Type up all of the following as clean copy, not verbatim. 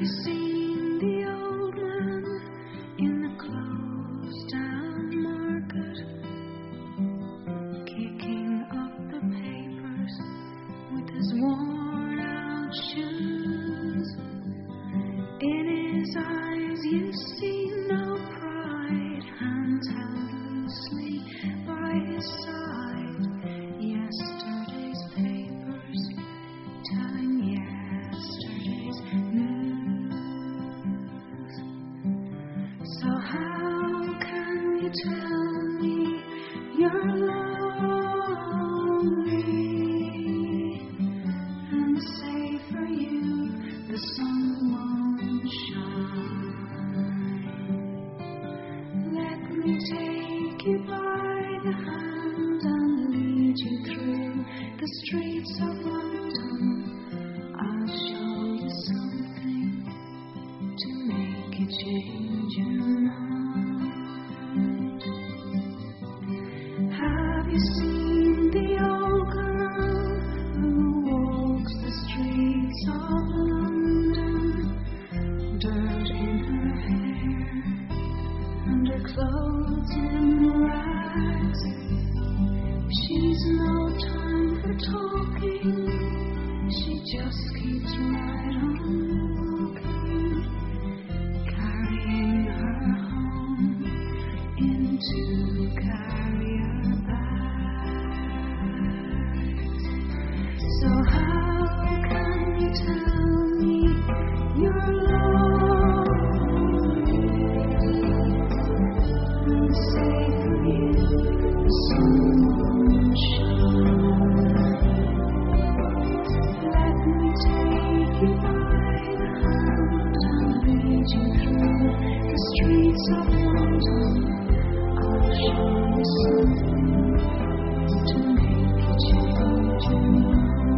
you seen the old man in the closed down market, kicking up the papers with his worn out shoes? In his eyes you see no pride, hands held loosely by his side. Yesterday's papers telling yesterday's news. So how can you tell me you're lonely and say for you the sun won't shine? Let me take you by the hand and lead you through the streets of London. I'll show you something to make you change your mind. Have you seen the old girl who walks the streets of London? Dirt in her hair and her clothes in rags. She's no time for talking, she just keeps right on walking, carrying her home in 2 carrier bags. So how can you tell me you're lonely and say for you the sun won't shine? Let me take you by the hand and lead you through the streets of London. I'll show you something to make you change your mind.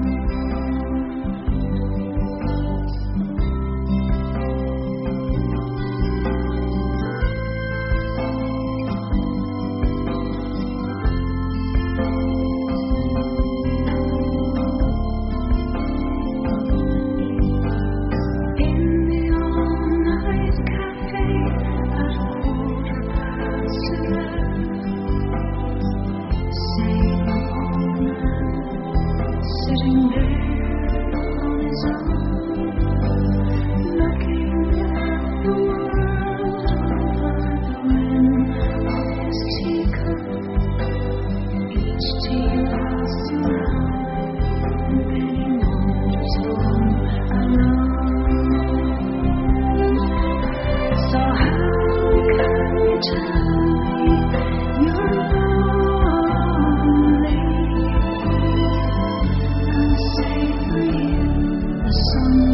In the all-night cafe at 11:15, same old man sitting there on his own, looking at the world over the rim of his teacup. Each tea lasts around, and then he wanders home alone. So how can you tell me you're lonely and say for you the sun